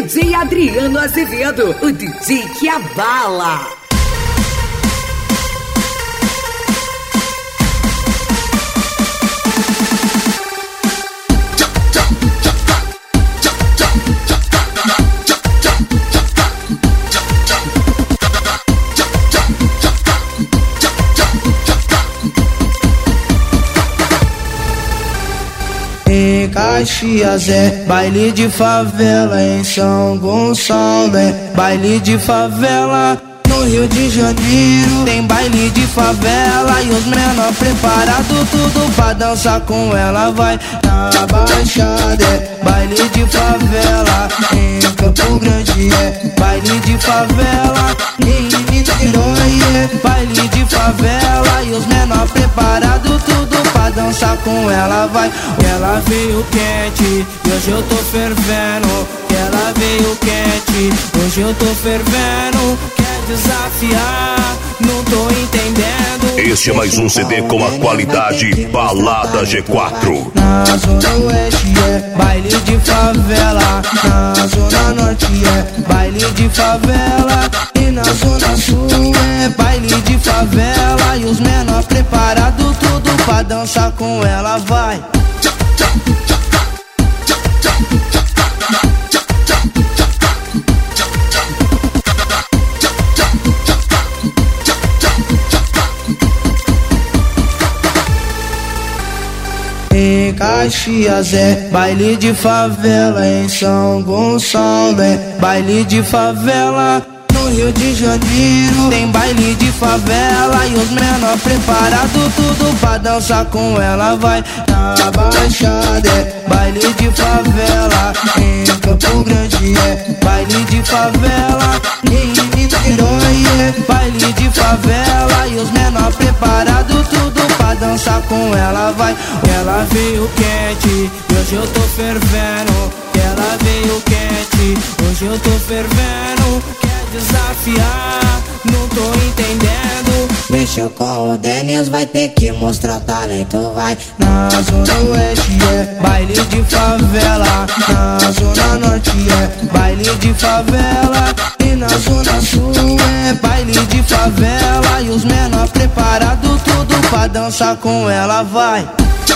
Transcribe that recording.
DJ Adriano Azevedo, o DJ que abala. Em Caxias é baile de favela, em São Gonçalo é baile de favela. No Rio de Janeiro tem baile de favela e os menor preparado tudo pra dançar com ela. Vai na Baixada é baile de favela, em Campo Grande é baile de favela, em Niterói é baile de favela e os menor preparado tudo pra dançar com ela. Vai, ela veio quente e hoje eu tô fervendo. Ela veio quente, hoje eu tô fervendo. Desafiar, não tô entendendo. Este é mais um CD com a qualidade Balada G4. Na Zona Oeste é baile de favela, na Zona Norte é baile de favela, e na Zona Sul é baile de favela e os menor preparado tudo pra dançar com ela. Vai. Em Caxias é baile de favela, em São Gonçalo é baile de favela. No Rio de Janeiro tem baile de favela e os menor preparado tudo pra dançar com ela. Vai na Baixada é baile de favela, em Campo Grande é baile de favela, em Niterói é baile de favela e os menor preparado tudo pra dançar com ela. Vai, ela veio quente e hoje eu tô fervendo. Ela veio quente, hoje eu tô fervendo. Desafiar, não tô entendendo. Mexeu com o Denis, vai ter que mostrar talento, vai. Na Zona Oeste é baile de favela, na Zona Norte é baile de favela, e na Zona Sul é baile de favela e os menor preparado tudo pra dançar com ela. Vai.